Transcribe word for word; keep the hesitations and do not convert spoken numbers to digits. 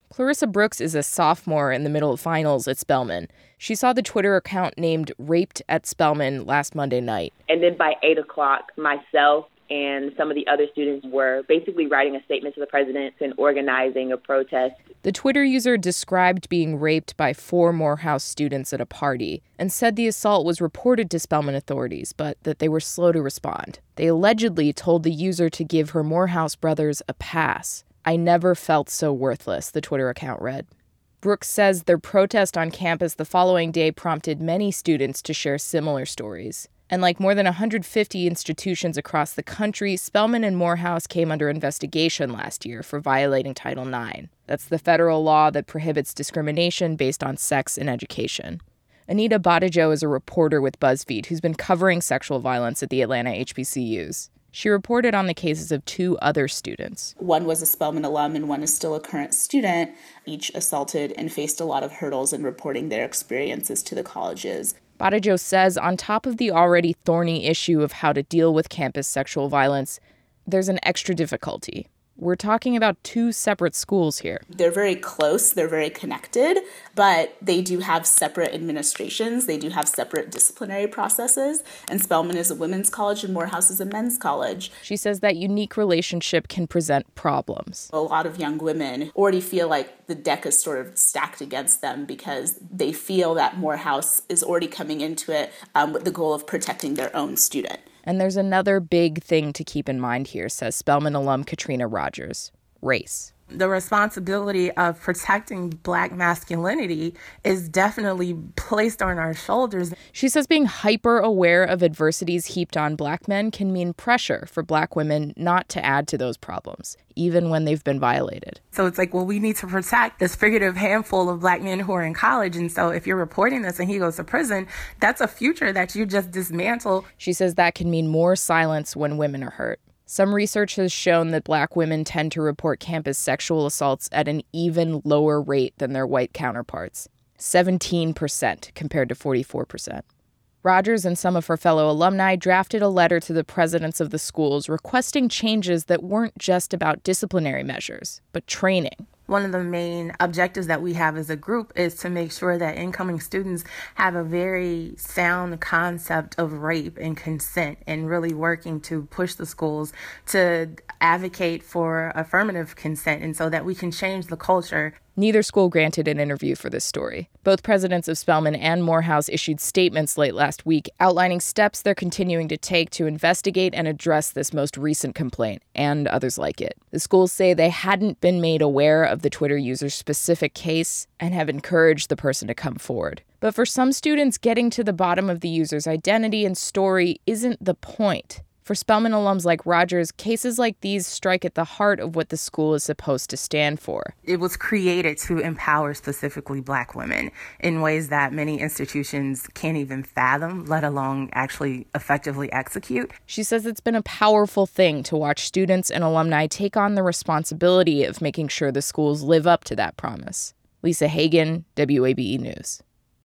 Clarissa Brooks is a sophomore in the middle of finals at Spelman. She saw the Twitter account named Raped at Spelman last Monday night. And then by eight o'clock, myself and some of the other students were basically writing a statement to the president and organizing a protest. The Twitter user described being raped by four Morehouse students at a party and said the assault was reported to Spelman authorities, but that they were slow to respond. They allegedly told the user to give her Morehouse brothers a pass. "I never felt so worthless," the Twitter account read. Brooks says their protest on campus the following day prompted many students to share similar stories. And like more than one hundred fifty institutions across the country, Spelman and Morehouse came under investigation last year for violating Title nine. That's the federal law that prohibits discrimination based on sex in education. Anita Badajo is a reporter with BuzzFeed who's been covering sexual violence at the Atlanta H B C Us. She reported on the cases of two other students. One was a Spelman alum and one is still a current student. Each assaulted and faced a lot of hurdles in reporting their experiences to the colleges. Badajo says on top of the already thorny issue of how to deal with campus sexual violence, there's an extra difficulty. We're talking about two separate schools here. They're very close, they're very connected, but they do have separate administrations, they do have separate disciplinary processes, and Spelman is a women's college and Morehouse is a men's college. She says that unique relationship can present problems. A lot of young women already feel like the deck is sort of stacked against them because they feel that Morehouse is already coming into it um, with the goal of protecting their own student. And there's another big thing to keep in mind here, says Spelman alum Katrina Rogers: race. The responsibility of protecting Black masculinity is definitely placed on our shoulders. She says being hyper aware of adversities heaped on Black men can mean pressure for Black women not to add to those problems, even when they've been violated. So it's like, well, we need to protect this figurative handful of Black men who are in college. And so if you're reporting this and he goes to prison, that's a future that you just dismantle. She says that can mean more silence when women are hurt. Some research has shown that Black women tend to report campus sexual assaults at an even lower rate than their white counterparts, seventeen percent compared to forty-four percent. Rogers and some of her fellow alumni drafted a letter to the presidents of the schools requesting changes that weren't just about disciplinary measures, but training. One of the main objectives that we have as a group is to make sure that incoming students have a very sound concept of rape and consent, and really working to push the schools to advocate for affirmative consent, and so that we can change the culture. Neither school granted an interview for this story. Both presidents of Spelman and Morehouse issued statements late last week outlining steps they're continuing to take to investigate and address this most recent complaint and others like it. The schools say they hadn't been made aware of the Twitter user's specific case and have encouraged the person to come forward. But for some students, getting to the bottom of the user's identity and story isn't the point. For Spelman alums like Rogers, cases like these strike at the heart of what the school is supposed to stand for. It was created to empower specifically Black women in ways that many institutions can't even fathom, let alone actually effectively execute. She says it's been a powerful thing to watch students and alumni take on the responsibility of making sure the schools live up to that promise. Lisa Hagen, W A B E News.